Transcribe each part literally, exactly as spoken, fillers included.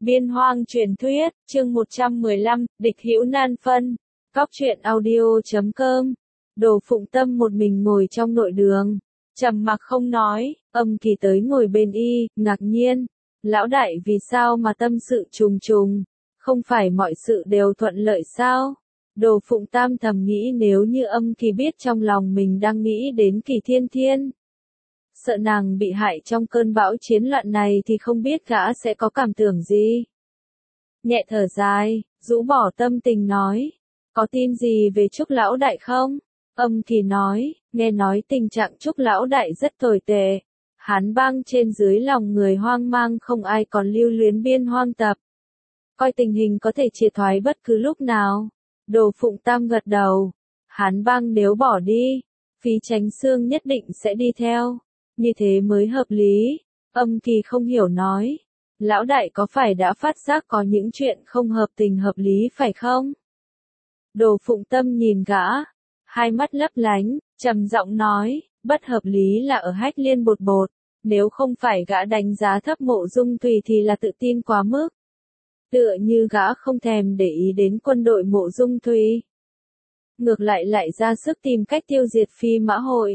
Biên hoang truyền thuyết, chương một trăm mười lăm, địch hữu nan phân. Cóc truyện audio chấm com. Đồ Phụng Tâm một mình ngồi trong nội đường, trầm mặc không nói. Âm Kỳ tới ngồi bên y, ngạc nhiên. Lão đại vì sao mà tâm sự trùng trùng? Không phải mọi sự đều thuận lợi sao? Đồ Phụng Tam thầm nghĩ nếu như Âm Kỳ biết trong lòng mình đang nghĩ đến Kỳ Thiên Thiên, sợ nàng bị hại trong cơn bão chiến loạn này thì không biết gã sẽ có cảm tưởng gì. Nhẹ thở dài, rũ bỏ tâm tình nói, có tin gì về Trúc lão đại không? Âm Kỳ nói, nghe nói tình trạng Trúc lão đại rất tồi tệ. Hán bang trên dưới lòng người hoang mang, không ai còn lưu luyến biên hoang tập. Coi tình hình có thể triệt thoái bất cứ lúc nào. Đồ Phụng Tam gật đầu. Hán bang nếu bỏ đi, Phí Chánh Xương nhất định sẽ đi theo. Như thế mới hợp lý. Âm Kỳ không hiểu nói. Lão đại có phải đã phát giác có những chuyện không hợp tình hợp lý phải không? Đồ Phụng Tâm nhìn gã, hai mắt lấp lánh, trầm giọng nói, bất hợp lý là ở Hách Liên bột bột. Nếu không phải gã đánh giá thấp Mộ Dung Tùy thì là tự tin quá mức. Tựa như gã không thèm để ý đến quân đội Mộ Dung Tùy. Ngược lại lại ra sức tìm cách tiêu diệt Phi Mã Hội.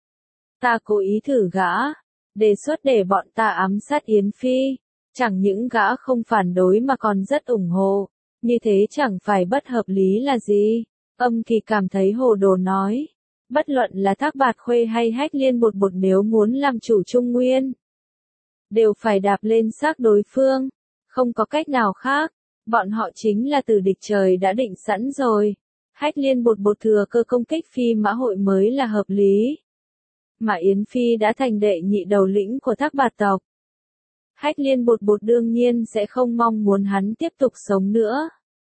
Ta cố ý thử gã, đề xuất để bọn ta ám sát Yến Phi. Chẳng những gã không phản đối mà còn rất ủng hộ. Như thế chẳng phải bất hợp lý là gì? Âm Kỳ cảm thấy hồ đồ nói. Bất luận là Thác Bạt Khuê hay Hách Liên bột bột nếu muốn làm chủ Trung Nguyên, đều phải đạp lên xác đối phương. Không có cách nào khác. Bọn họ chính là tử địch trời đã định sẵn rồi. Hách Liên bột bột thừa cơ công kích Phi Mã Hội mới là hợp lý. Mà Yến Phi đã thành đệ nhị đầu lĩnh của Thác Bạt tộc. Hách Liên bột bột đương nhiên sẽ không mong muốn hắn tiếp tục sống nữa.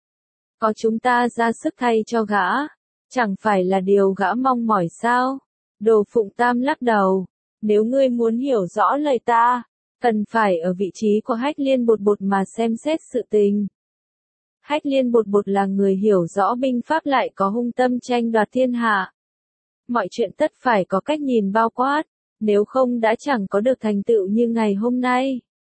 Có chúng ta ra sức thay cho gã, chẳng phải là điều gã mong mỏi sao? Đồ Phụng Tam lắc đầu. Nếu ngươi muốn hiểu rõ lời ta, cần phải ở vị trí của Hách Liên bột bột mà xem xét sự tình. Hách Liên bột bột là người hiểu rõ binh pháp lại có hung tâm tranh đoạt thiên hạ. Mọi chuyện tất phải có cách nhìn bao quát, nếu không đã chẳng có được thành tựu như ngày hôm nay.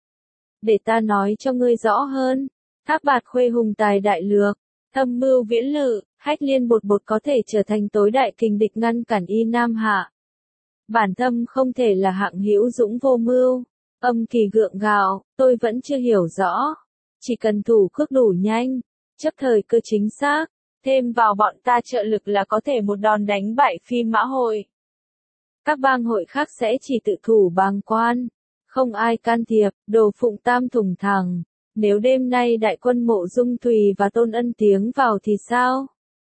Để ta nói cho ngươi rõ hơn. Thác Bạt Khuê hùng tài đại lược, thâm mưu viễn lự, Hách Liên bột bột có thể trở thành tối đại kình địch ngăn cản y Nam Hạ. Bản thân không thể là hạng hữu dũng vô mưu. Âm Kỳ gượng gạo, tôi vẫn chưa hiểu rõ. Chỉ cần thủ cước đủ nhanh, chấp thời cơ chính xác, thêm vào bọn ta trợ lực là có thể một đòn đánh bại Phi Mã Hội. Các bang hội khác sẽ chỉ tự thủ bàng quan, không ai can thiệp. Đồ Phụng Tam thủng thẳng. Nếu đêm nay đại quân Mộ Dung Tùy và Tôn Ân tiến vào thì sao?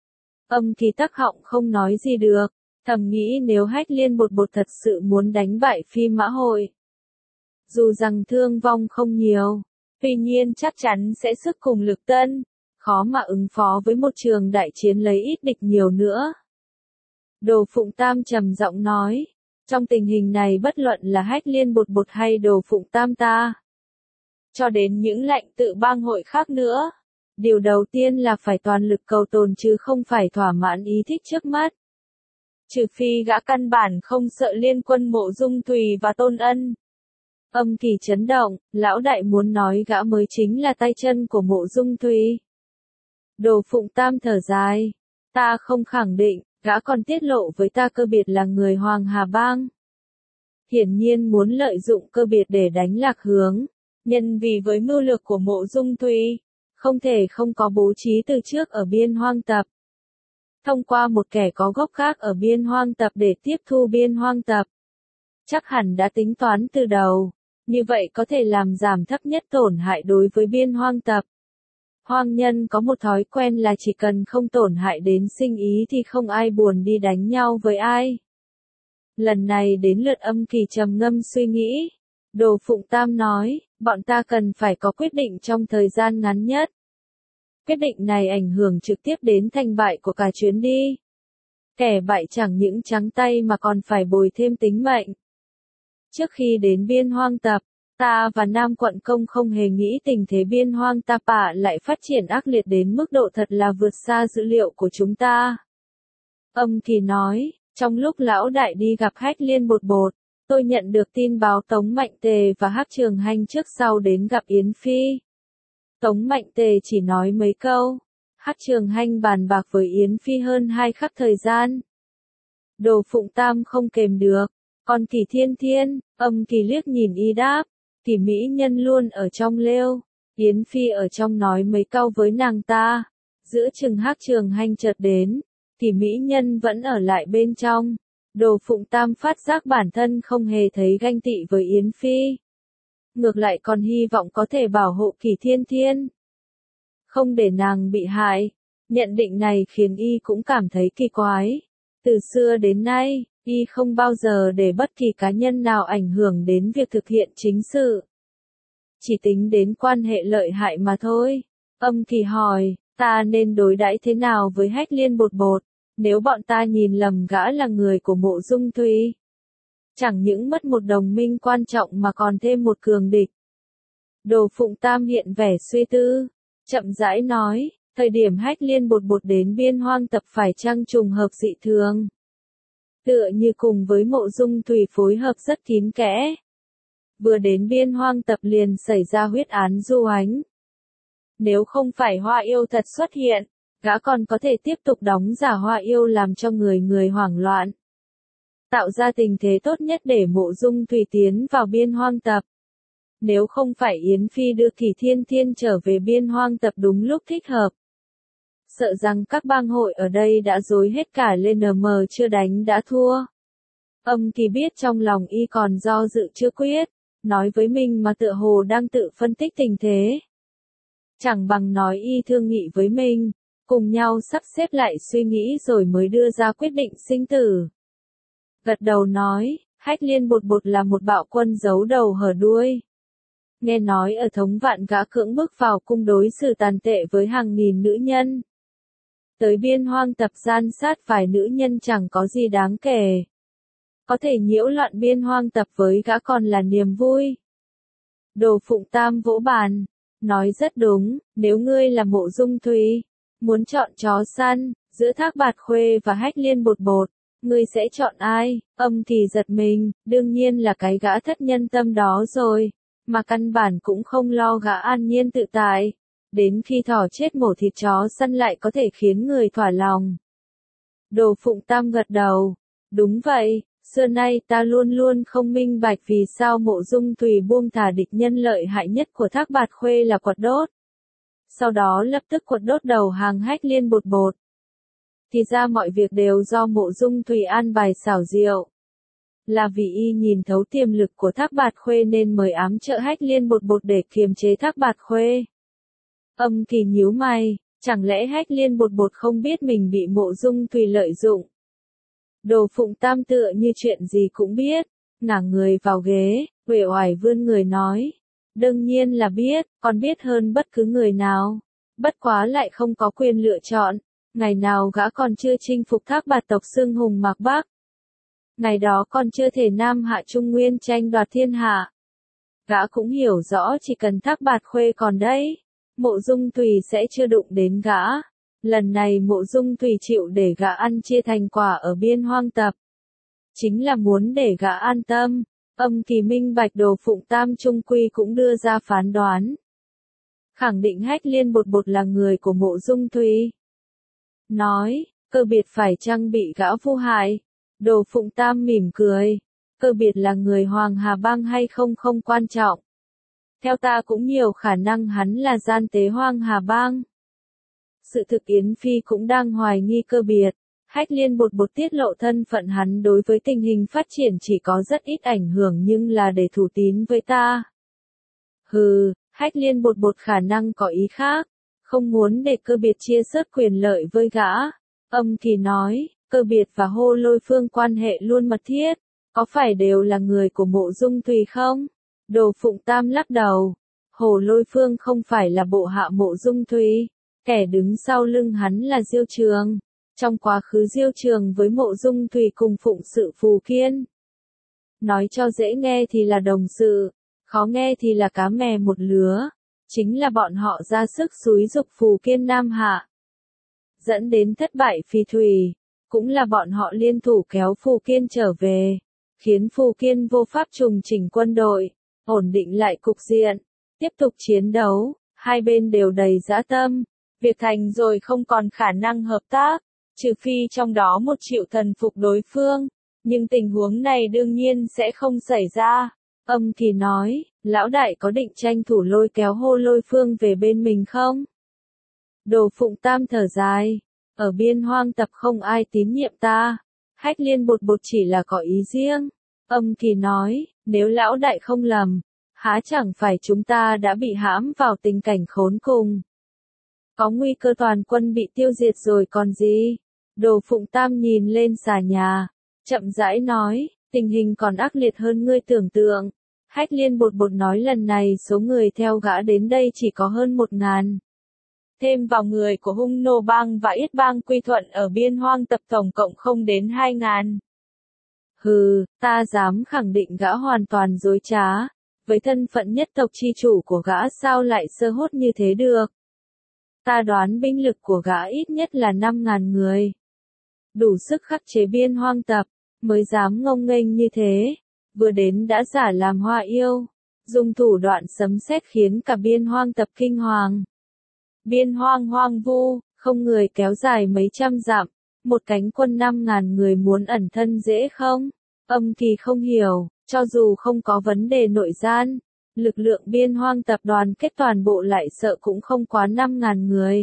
Âm Kỳ tắc họng không nói gì được, thầm nghĩ nếu Hách Liên bột bột thật sự muốn đánh bại Phi Mã Hội, dù rằng thương vong không nhiều, tuy nhiên chắc chắn sẽ sức cùng lực tân, khó mà ứng phó với một trường đại chiến lấy ít địch nhiều nữa. Đồ Phụng Tam trầm giọng nói, trong tình hình này bất luận là Hách Liên bột bột hay Đồ Phụng Tam ta, cho đến những lãnh tự bang hội khác nữa, điều đầu tiên là phải toàn lực cầu tồn chứ không phải thỏa mãn ý thích trước mắt. Trừ phi gã căn bản không sợ liên quân Mộ Dung Tùy và Tôn Ân. Âm Kỳ chấn động, lão đại muốn nói gã mới chính là tay chân của Mộ Dung Tùy. Đồ Phụng Tam thở dài, ta không khẳng định, gã còn tiết lộ với ta cơ biệt là người Hoàng Hà Bang. Hiển nhiên muốn lợi dụng cơ biệt để đánh lạc hướng. Nhân vì với mưu lược của Mộ Dung Tùy, không thể không có bố trí từ trước ở biên hoang tập. Thông qua một kẻ có gốc khác ở biên hoang tập để tiếp thu biên hoang tập. Chắc hẳn đã tính toán từ đầu, như vậy có thể làm giảm thấp nhất tổn hại đối với biên hoang tập. Hoang nhân có một thói quen là chỉ cần không tổn hại đến sinh ý thì không ai buồn đi đánh nhau với ai. Lần này đến lượt Âm Kỳ trầm ngâm suy nghĩ. Đồ Phụng Tam nói, bọn ta cần phải có quyết định trong thời gian ngắn nhất. Quyết định này ảnh hưởng trực tiếp đến thành bại của cả chuyến đi. Kẻ bại chẳng những trắng tay mà còn phải bồi thêm tính mệnh. Trước khi đến biên hoang tập, ta và Nam Quận Công không hề nghĩ tình thế biên hoang Tapa lại phát triển ác liệt đến mức độ thật là vượt xa dữ liệu của chúng ta. Âm Kỳ nói, trong lúc lão đại đi gặp Hách Liên bột bột, tôi nhận được tin báo Tống Mạnh Tề và Hắc Trường Hành trước sau đến gặp Yến Phi. Tống Mạnh Tề chỉ nói mấy câu. Hắc Trường Hành bàn bạc với Yến Phi hơn hai khắc thời gian. Đồ Phụng Tam không kềm được. Còn Kỳ Thiên Thiên, Âm Kỳ liếc nhìn y đáp. Kỳ mỹ nhân luôn ở trong lêu. Yến Phi ở trong nói mấy câu với nàng ta. Giữa chừng Hắc Trường Hành chợt đến. Kỳ mỹ nhân vẫn ở lại bên trong. Đồ Phụng Tam phát giác bản thân không hề thấy ganh tị với Yến Phi. Ngược lại còn hy vọng có thể bảo hộ Kỳ Thiên Thiên. Không để nàng bị hại. Nhận định này khiến y cũng cảm thấy kỳ quái. Từ xưa đến nay, y không bao giờ để bất kỳ cá nhân nào ảnh hưởng đến việc thực hiện chính sự. Chỉ tính đến quan hệ lợi hại mà thôi. Âm Kỳ hỏi, ta nên đối đãi thế nào với Hách Liên Bột Bột, nếu bọn ta nhìn lầm gã là người của Mộ Dung Thùy? Chẳng những mất một đồng minh quan trọng mà còn thêm một cường địch. Đồ Phụng Tam hiện vẻ suy tư, chậm rãi nói, thời điểm Hách Liên Bột Bột đến Biên Hoang Tập phải chăng trùng hợp dị thường. Tựa như cùng với Mộ Dung Thùy phối hợp rất kín kẽ. Vừa đến Biên Hoang Tập liền xảy ra huyết án du ánh. Nếu không phải Hoa Yêu thật xuất hiện, gã còn có thể tiếp tục đóng giả Hoa Yêu làm cho người người hoảng loạn. Tạo ra tình thế tốt nhất để Mộ Dung Thùy tiến vào Biên Hoang Tập. Nếu không phải Yến Phi đưa Kỳ Thiên Thiên trở về Biên Hoang Tập đúng lúc thích hợp. Sợ rằng các bang hội ở đây đã rối hết cả lên nm chưa đánh đã thua. Âm Kỳ biết trong lòng y còn do dự chưa quyết, nói với mình mà tựa hồ đang tự phân tích tình thế. Chẳng bằng nói y thương nghị với mình, cùng nhau sắp xếp lại suy nghĩ rồi mới đưa ra quyết định sinh tử. Gật đầu nói, Hách Liên Bột Bột là một bạo quân giấu đầu hở đuôi. Nghe nói ở Thống Vạn gã cưỡng bức vào cung đối xử tàn tệ với hàng nghìn nữ nhân. Tới Biên Hoang Tập gian sát vài nữ nhân chẳng có gì đáng kể. Có thể nhiễu loạn Biên Hoang Tập với gã còn là niềm vui. Đồ Phụng Tam vỗ bàn, nói rất đúng, nếu ngươi là Mộ Dung Thùy, muốn chọn chó săn, giữa Thác Bạt Khuê và Hách Liên Bột Bột, ngươi sẽ chọn ai? Âm Kỳ giật mình, đương nhiên là cái gã thất nhân tâm đó rồi, mà căn bản cũng không lo gã an nhiên tự tại. Đến khi thỏ chết mổ thịt chó săn lại có thể khiến người thỏa lòng. Đồ Phụng Tam gật đầu, đúng vậy, xưa nay ta luôn luôn không minh bạch vì sao Mộ Dung Thùy buông thả địch nhân lợi hại nhất của Thác Bạt Khuê là quật đốt. Sau đó lập tức quật đốt đầu hàng Hách Liên Bột Bột. Thì ra mọi việc đều do Mộ Dung Thùy an bài xảo diệu. Là vì y nhìn thấu tiềm lực của Thác Bạt Khuê nên mời ám trợ Hách Liên Bột Bột để kiềm chế Thác Bạt Khuê. Âm Kỳ nhíu mày, chẳng lẽ Hách Liên Bột Bột không biết mình bị Mộ Dung Thùy lợi dụng? Đồ Phụng Tam tựa như chuyện gì cũng biết, ngả người vào ghế, uể oải vươn người nói. Đương nhiên là biết, còn biết hơn bất cứ người nào. Bất quá lại không có quyền lựa chọn, ngày nào gã còn chưa chinh phục Thác Bạt tộc xưng hùng Mạc Bắc. Ngày đó còn chưa thể Nam Hạ Trung Nguyên tranh đoạt thiên hạ. Gã cũng hiểu rõ chỉ cần Thác Bạt Khuê còn đấy, Mộ Dung Thùy sẽ chưa đụng đến gã. Lần này Mộ Dung Thùy chịu để gã ăn chia thành quả ở Biên Hoang Tập. Chính là muốn để gã an tâm. Âm Kỳ minh bạch. Đồ Phụng Tam trung quy cũng đưa ra phán đoán. Khẳng định Hách Liên Bột Bột là người của Mộ Dung Thùy. Nói, Cơ Biệt phải chăng bị gã vu hại? Đồ Phụng Tam mỉm cười. Cơ Biệt là người Hoàng Hà Bang hay không không quan trọng. Theo ta cũng nhiều khả năng hắn là gian tế Hoàng Hà Bang. Sự thực Yến Phi cũng đang hoài nghi Cơ Biệt. Hách Liên Bột Bột tiết lộ thân phận hắn đối với tình hình phát triển chỉ có rất ít ảnh hưởng nhưng là để thủ tín với ta. Hừ, Hách Liên Bột Bột khả năng có ý khác, không muốn để Cơ Biệt chia sớt quyền lợi với gã. Âm Kỳ nói, Cơ Biệt và Hô Lôi Phương quan hệ luôn mật thiết, có phải đều là người của Mộ Dung Thùy không? Đồ Phụng Tam lắc đầu, Hồ Lôi Phương không phải là bộ hạ Mộ Dung Thùy, kẻ đứng sau lưng hắn là Diêu Trường. Trong quá khứ Diêu Trường với Mộ Dung Thùy cùng phụng sự Phù Kiên. Nói cho dễ nghe thì là đồng sự, khó nghe thì là cá mè một lứa. Chính là bọn họ ra sức xúi giục Phù Kiên Nam Hạ. Dẫn đến thất bại Phi Thủy, cũng là bọn họ liên thủ kéo Phù Kiên trở về. Khiến Phù Kiên vô pháp trùng chỉnh quân đội, ổn định lại cục diện, tiếp tục chiến đấu. Hai bên đều đầy dã tâm. Việc thành rồi không còn khả năng hợp tác, trừ phi trong đó một chịu thần phục đối phương. Nhưng tình huống này đương nhiên sẽ không xảy ra. Âm thì nói, lão đại có định tranh thủ lôi kéo Hô Lôi Phương về bên mình không? Đồ Phụng Tam thở dài, ở Biên Hoang Tập không ai tín nhiệm ta. Hách Liên bột bột chỉ là có ý riêng. Âm thì nói, nếu lão đại không lầm, há chẳng phải chúng ta đã bị hãm vào tình cảnh khốn cùng. Có nguy cơ toàn quân bị tiêu diệt rồi còn gì? Đồ Phụng Tam nhìn lên xà nhà, chậm rãi nói, tình hình còn ác liệt hơn ngươi tưởng tượng. Hách Liên bột bột nói lần này số người theo gã đến đây chỉ có hơn một ngàn. Thêm vào người của Hung Nô Bang và Yết Bang Quy Thuận ở Biên Hoang Tập tổng cộng không đến hai ngàn. Hừ, ta dám khẳng định gã hoàn toàn dối trá. Với thân phận nhất tộc chi chủ của gã sao lại sơ hốt như thế được? Ta đoán binh lực của gã ít nhất là năm ngàn người. Đủ sức khắc chế Biên Hoang Tập, mới dám ngông nghênh như thế. Vừa đến đã giả làm hoa yêu, dùng thủ đoạn sấm sét khiến cả Biên Hoang Tập kinh hoàng. Biên Hoang hoang vu, không người kéo dài mấy trăm dặm, một cánh quân năm ngàn người muốn ẩn thân dễ không? Âm thì không hiểu, cho dù không có vấn đề nội gian, lực lượng Biên Hoang Tập đoàn kết toàn bộ lại sợ cũng không quá năm ngàn người.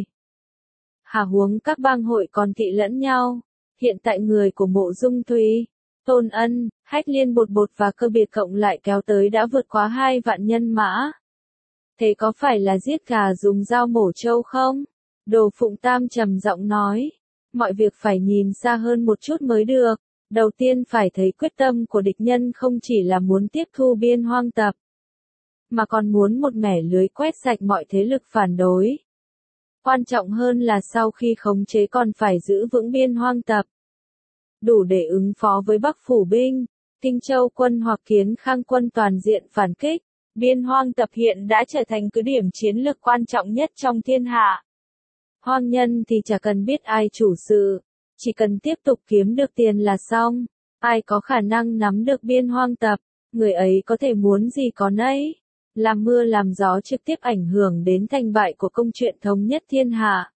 Hà huống các bang hội còn kỵ lẫn nhau, hiện tại người của Mộ Dung Thùy, Tôn Ân, Hách Liên bột bột và Cơ Biệt cộng lại kéo tới đã vượt quá hai vạn nhân mã. Thế có phải là giết gà dùng dao mổ trâu không? Đồ Phụng Tam trầm giọng nói, mọi việc phải nhìn xa hơn một chút mới được. Đầu tiên phải thấy quyết tâm của địch nhân không chỉ là muốn tiếp thu Biên Hoang Tập, mà còn muốn một mẻ lưới quét sạch mọi thế lực phản đối. Quan trọng hơn là sau khi khống chế còn phải giữ vững Biên Hoang Tập, đủ để ứng phó với Bắc Phủ binh, Kinh Châu quân hoặc Kiến Khang quân toàn diện phản kích. Biên Hoang Tập hiện đã trở thành cứ điểm chiến lược quan trọng nhất trong thiên hạ. Hoang nhân thì chả cần biết ai chủ sự, chỉ cần tiếp tục kiếm được tiền là xong. Ai có khả năng nắm được Biên Hoang Tập, người ấy có thể muốn gì có nấy. Làm mưa làm gió trực tiếp ảnh hưởng đến thành bại của công chuyện thống nhất thiên hạ.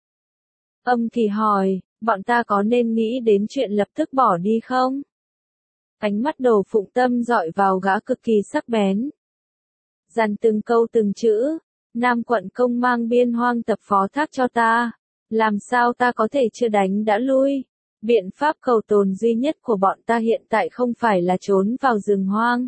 Âm thì hỏi, bọn ta có nên nghĩ đến chuyện lập tức bỏ đi không? Ánh mắt Đồ Phụng Tâm dọi vào gã cực kỳ sắc bén. Dằn từng câu từng chữ, Nam quận công mang Biên Hoang Tập phó thác cho ta. Làm sao ta có thể chưa đánh đã lui? Biện pháp cầu tồn duy nhất của bọn ta hiện tại không phải là trốn vào rừng hoang,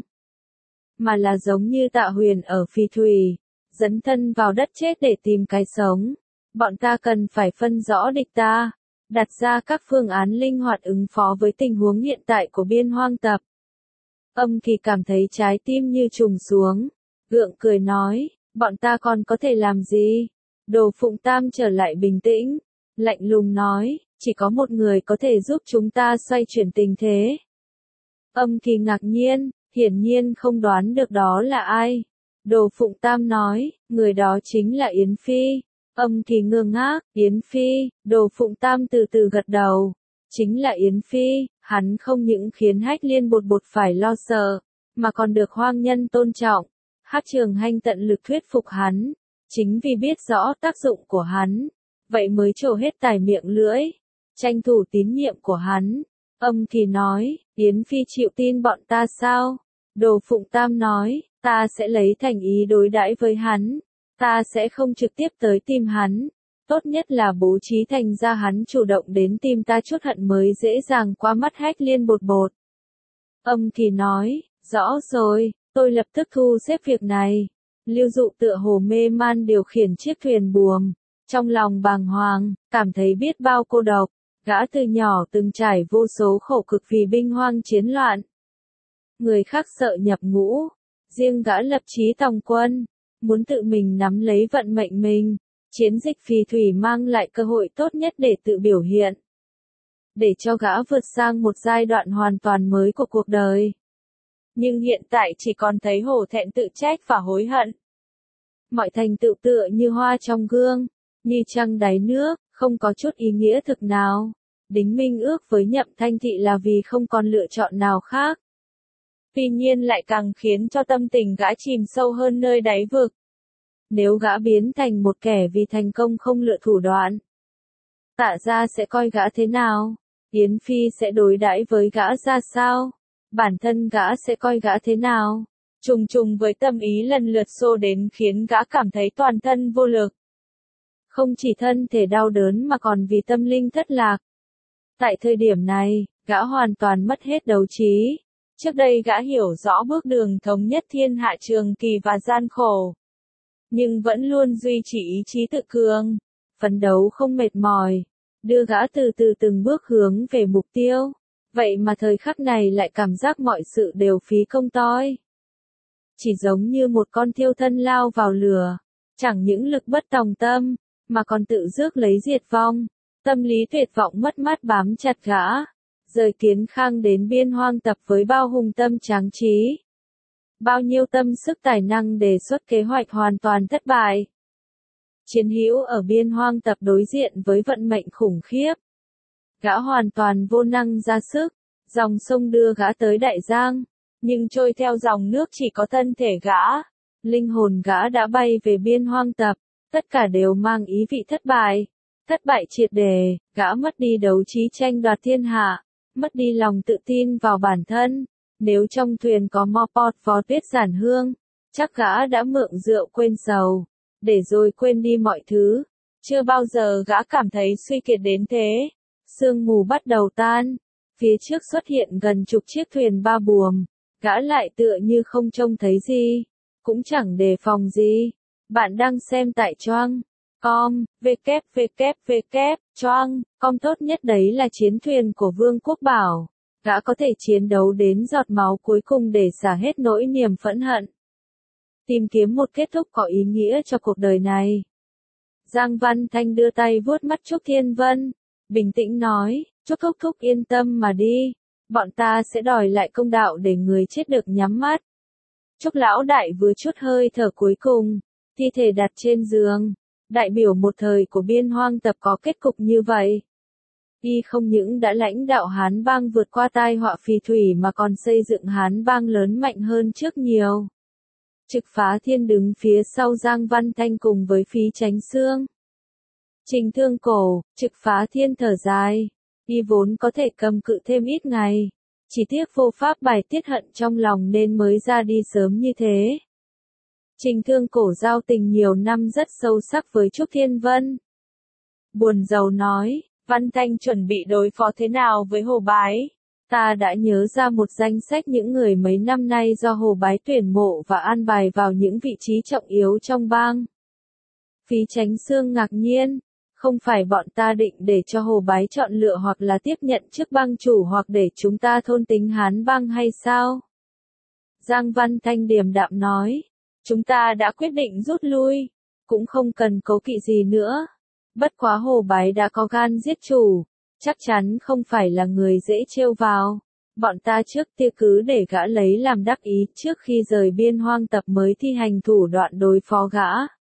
mà là giống như Tạ Huyền ở Phì Thủy, dấn thân vào đất chết để tìm cái sống. Bọn ta cần phải phân rõ địch ta, đặt ra các phương án linh hoạt ứng phó với tình huống hiện tại của Biên Hoang Tập. Âm thì cảm thấy trái tim như trùng xuống, gượng cười nói, bọn ta còn có thể làm gì? Đồ Phụng Tam trở lại bình tĩnh, lạnh lùng nói, chỉ có một người có thể giúp chúng ta xoay chuyển tình thế. Âm thì ngạc nhiên, hiển nhiên không đoán được đó là ai. Đồ Phụng Tam nói, người đó chính là Yến Phi. Âm thì ngơ ngác, Yến Phi. Đồ Phụng Tam từ từ gật đầu, chính là Yến Phi. Hắn không những khiến Hách Liên bột bột phải lo sợ, mà còn được hoang nhân tôn trọng. Hắc Trường Hanh tận lực thuyết phục hắn, chính vì biết rõ tác dụng của hắn, vậy mới trổ hết tài miệng lưỡi, tranh thủ tín nhiệm của hắn. Âm thì nói, Yến Phi chịu tin bọn ta sao? Đồ Phụng Tam nói, ta sẽ lấy thành ý đối đãi với hắn, ta sẽ không trực tiếp tới tìm hắn, tốt nhất là bố trí thành ra hắn chủ động đến tìm ta chút hận mới dễ dàng qua mắt Hách Liên bột bột. Âm thì nói, rõ rồi, tôi lập tức thu xếp việc này. Lưu Dụ tựa hồ mê man điều khiển chiếc thuyền buồm, trong lòng bàng hoàng, cảm thấy biết bao cô độc. Gã từ nhỏ từng trải vô số khổ cực vì binh hoang chiến loạn. Người khác sợ nhập ngũ, riêng gã lập chí tòng quân, muốn tự mình nắm lấy vận mệnh mình. Chiến dịch Phì Thủy mang lại cơ hội tốt nhất để tự biểu hiện, để cho gã vượt sang một giai đoạn hoàn toàn mới của cuộc đời. Nhưng hiện tại chỉ còn thấy hổ thẹn tự trách và hối hận. Mọi thành tựu tựa như hoa trong gương, như trăng đáy nước, không có chút ý nghĩa thực nào. Đính minh ước với Nhậm Thanh Thị là vì không còn lựa chọn nào khác. Tuy nhiên lại càng khiến cho tâm tình gã chìm sâu hơn nơi đáy vực. Nếu gã biến thành một kẻ vì thành công không lựa thủ đoạn, Tạ gia sẽ coi gã thế nào? Yến Phi sẽ đối đãi với gã ra sao? Bản thân gã sẽ coi gã thế nào? Trùng trùng với tâm ý lần lượt xô đến khiến gã cảm thấy toàn thân vô lực. Không chỉ thân thể đau đớn mà còn vì tâm linh thất lạc. Tại thời điểm này, gã hoàn toàn mất hết đấu trí. Trước đây gã hiểu rõ bước đường thống nhất thiên hạ trường kỳ và gian khổ. Nhưng vẫn luôn duy trì ý chí tự cường, phấn đấu không mệt mỏi, đưa gã từ từ từng bước hướng về mục tiêu. Vậy mà thời khắc này lại cảm giác mọi sự đều phí công toi. Chỉ giống như một con thiêu thân lao vào lửa, chẳng những lực bất tòng tâm, mà còn tự rước lấy diệt vong. Tâm lý tuyệt vọng mất mát bám chặt gã. Rời Kiến Khang đến Biên Hoang Tập với bao hùng tâm tráng trí. Bao nhiêu tâm sức tài năng đề xuất kế hoạch hoàn toàn thất bại. Chiến hữu ở Biên Hoang Tập đối diện với vận mệnh khủng khiếp. Gã hoàn toàn vô năng ra sức, dòng sông đưa gã tới Đại Giang, nhưng trôi theo dòng nước chỉ có thân thể gã. Linh hồn gã đã bay về Biên Hoang Tập, tất cả đều mang ý vị thất bại. Thất bại triệt để, gã mất đi đấu trí tranh đoạt thiên hạ, mất đi lòng tự tin vào bản thân. Nếu trong thuyền có mo pot phó tuyết giản hương, chắc gã đã mượn rượu quên sầu, để rồi quên đi mọi thứ. Chưa bao giờ gã cảm thấy suy kiệt đến thế. Sương mù bắt đầu tan, phía trước xuất hiện gần chục chiếc thuyền ba buồm, gã lại tựa như không trông thấy gì, cũng chẳng đề phòng gì. Bạn đang xem tại Choang com, www, Choang com tốt nhất đấy là chiến thuyền của Vương Quốc Bảo. Gã có thể chiến đấu đến giọt máu cuối cùng để xả hết nỗi niềm phẫn hận. Tìm kiếm một kết thúc có ý nghĩa cho cuộc đời này. Giang Văn Thanh đưa tay vuốt mắt Trúc Thiên Vân, bình tĩnh nói, Trúc Thúc Thúc yên tâm mà đi, bọn ta sẽ đòi lại công đạo để người chết được nhắm mắt. Trúc Lão Đại vừa chút hơi thở cuối cùng, thi thể đặt trên giường, đại biểu một thời của Biên Hoang Tập có kết cục như vậy. Y không những đã lãnh đạo Hán Bang vượt qua tai họa phì thủy mà còn xây dựng Hán Bang lớn mạnh hơn trước nhiều. Trực Phá Thiên đứng phía sau Giang Văn Thanh cùng với Phí Chánh Xương. Trình Thương Cổ, Trực Phá Thiên thở dài. Y vốn có thể cầm cự thêm ít ngày. Chỉ tiếc vô pháp bài tiết hận trong lòng nên mới ra đi sớm như thế. Trình Thương Cổ giao tình nhiều năm rất sâu sắc với Trúc Thiên Vân. Buồn rầu nói, Văn Thanh chuẩn bị đối phó thế nào với Hồ Bái? Ta đã nhớ ra một danh sách những người mấy năm nay do Hồ Bái tuyển mộ và an bài vào những vị trí trọng yếu trong bang. Phí Chánh Xương ngạc nhiên, không phải bọn ta định để cho Hồ Bái chọn lựa hoặc là tiếp nhận chức bang chủ hoặc để chúng ta thôn tính Hán Bang hay sao? Giang Văn Thanh điềm đạm nói, chúng ta đã quyết định rút lui, cũng không cần cố kỵ gì nữa. Bất quá Hồ Bái đã có gan giết chủ, chắc chắn không phải là người dễ trêu vào. Bọn ta trước tiên cứ để gã lấy làm đắc ý trước khi rời Biên Hoang Tập mới thi hành thủ đoạn đối phó gã.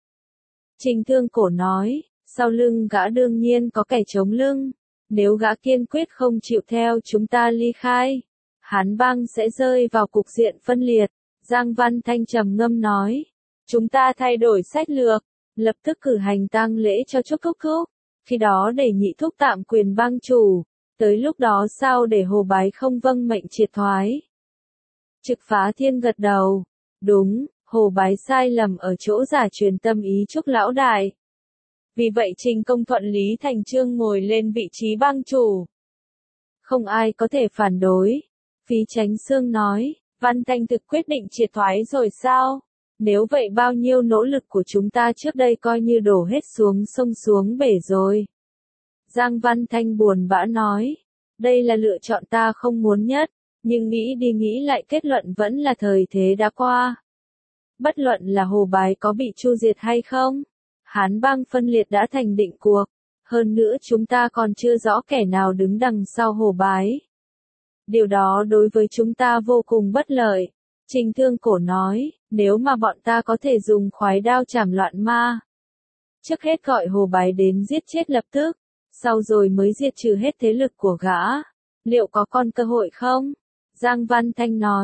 Trình Thương Cổ nói, sau lưng gã đương nhiên có kẻ chống lưng. Nếu gã kiên quyết không chịu theo chúng ta ly khai, Hán Bang sẽ rơi vào cục diện phân liệt. Giang Văn Thanh trầm ngâm nói, chúng ta thay đổi sách lược, lập tức cử hành tang lễ cho Trúc Thúc Thúc, khi đó để Nhị Thúc tạm quyền bang chủ, tới lúc đó sao để Hồ Bái không vâng mệnh triệt thoái. Trực Phá Thiên gật đầu, đúng, Hồ Bái sai lầm ở chỗ giả truyền tâm ý Trúc Lão Đại. Vì vậy Trình Công thuận lý thành chương ngồi lên vị trí bang chủ. Không ai có thể phản đối. Phí Chánh Xương nói, Văn Thanh thực quyết định triệt thoái rồi sao? Nếu vậy bao nhiêu nỗ lực của chúng ta trước đây coi như đổ hết xuống sông xuống bể rồi. Giang Văn Thanh buồn bã nói, đây là lựa chọn ta không muốn nhất, nhưng nghĩ đi nghĩ lại kết luận vẫn là thời thế đã qua. Bất luận là Hồ Bái có bị chu diệt hay không, Hán Bang phân liệt đã thành định cuộc, hơn nữa chúng ta còn chưa rõ kẻ nào đứng đằng sau Hồ Bái. Điều đó đối với chúng ta vô cùng bất lợi. Trình Thương Cổ nói, nếu mà bọn ta có thể dùng khoái đao chảm loạn ma. Trước hết gọi Hồ Bái đến giết chết lập tức, sau rồi mới diệt trừ hết thế lực của gã. Liệu có còn cơ hội không? Giang Văn Thanh nói,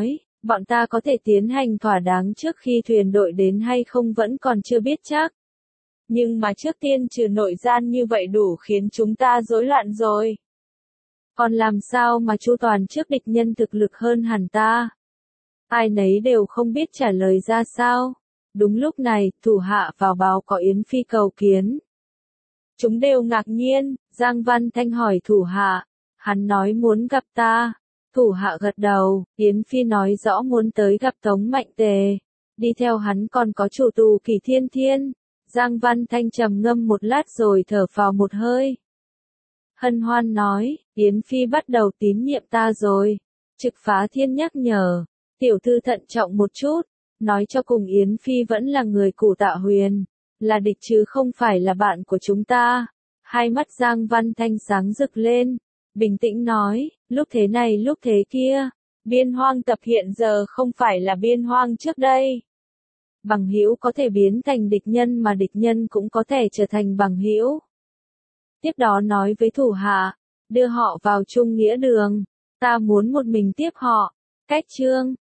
Bọn ta có thể tiến hành thỏa đáng trước khi thuyền đội đến hay không vẫn còn chưa biết chắc. Nhưng mà trước tiên trừ nội gian như vậy đủ khiến chúng ta rối loạn rồi. Còn làm sao mà chu toàn trước địch nhân thực lực hơn hẳn ta? Ai nấy đều không biết trả lời ra sao. Đúng lúc này, thủ hạ vào báo có Yến Phi cầu kiến. Chúng đều ngạc nhiên, Giang Văn Thanh hỏi thủ hạ. Hắn nói muốn gặp ta. Thủ hạ gật đầu, Yến Phi nói rõ muốn tới gặp Tống Mạnh Tề. Đi theo hắn còn có chủ tù Kỳ Thiên Thiên. Giang Văn Thanh trầm ngâm một lát rồi thở phào một hơi. Hân hoan nói, Yến Phi bắt đầu tín nhiệm ta rồi. Trực Phá Thiên nhắc nhở, tiểu thư thận trọng một chút, nói cho cùng Yến Phi vẫn là người của Tạ Huyền, là địch chứ không phải là bạn của chúng ta. Hai mắt Giang Văn Thanh sáng rực lên, bình tĩnh nói, lúc thế này lúc thế kia, Biên Hoang tập hiện giờ không phải là Biên Hoang trước đây. Bằng hữu có thể biến thành địch nhân mà địch nhân cũng có thể trở thành bằng hữu. Tiếp đó nói với thủ hạ, đưa họ vào Trung Nghĩa Đường, ta muốn một mình tiếp họ. Cách chương